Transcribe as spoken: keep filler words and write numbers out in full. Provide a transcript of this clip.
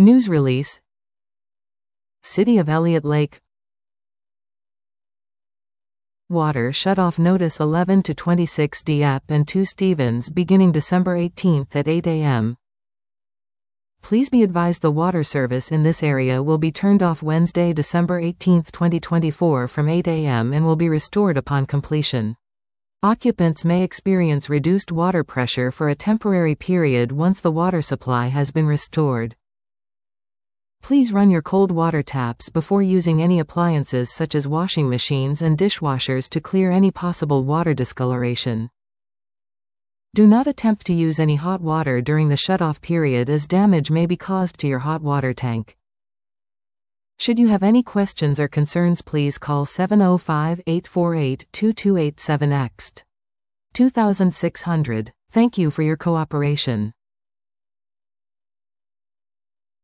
News release. City of Elliott Lake. Water shutoff notice eleven to twenty-six Dieppe and two Stevens beginning December eighteenth at eight A M Please be advised the water service in this area will be turned off Wednesday, December eighteenth, twenty twenty-four from eight A M and will be restored upon completion. Occupants may experience reduced water pressure for a temporary period once the water supply has been restored. Please run your cold water taps before using any appliances such as washing machines and dishwashers to clear any possible water discoloration. Do not attempt to use any hot water during the shutoff period as damage may be caused to your hot water tank. Should you have any questions or concerns, please call seven oh five, eight four eight, two two eight seven X two six hundred. Thank you for your cooperation.